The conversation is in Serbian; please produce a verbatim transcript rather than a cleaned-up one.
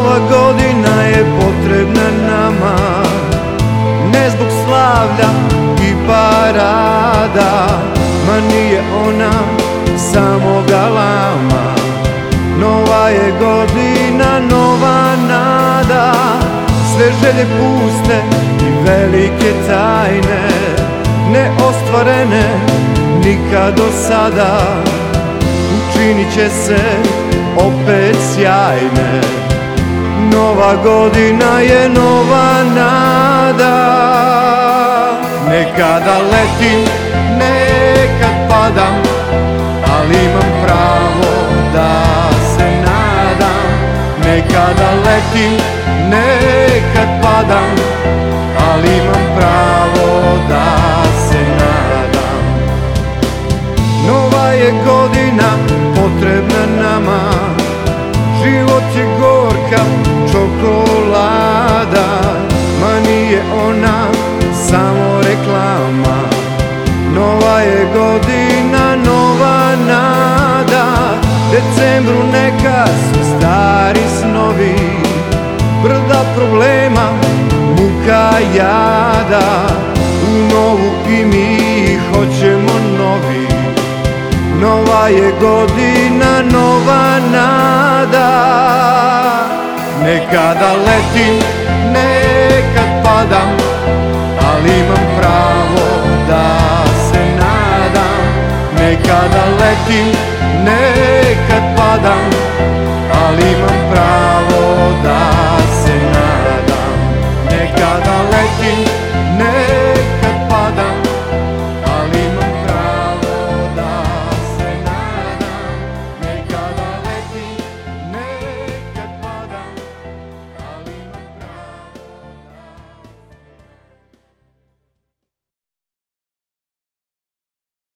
Nova godina je potrebna nama, ne zbog slavlja i parada, ma nije ona samo galama. Nova je godina, nova nada, sve želje puste i velike tajne, neostvarene nikad do sada, učinit će se opet sjajne. Nova godina je nova nada. Nekada letim, nekad padam, ali imam pravo da se nadam. Nekada letim, nekad padam, ali imam pravo da se nadam. Nova je godina potrebna nama, život je gorka čokolada, ma nije ona samo reklama. Nova je godina, nova nada, decembru neka su stari snovi, brda problema, muka jada, u novu i mi hoćemo novi. Nova je godina, nova nada. Nekada letim, nekad padam, ali imam pravo da se nadam. Nekada letim, nekad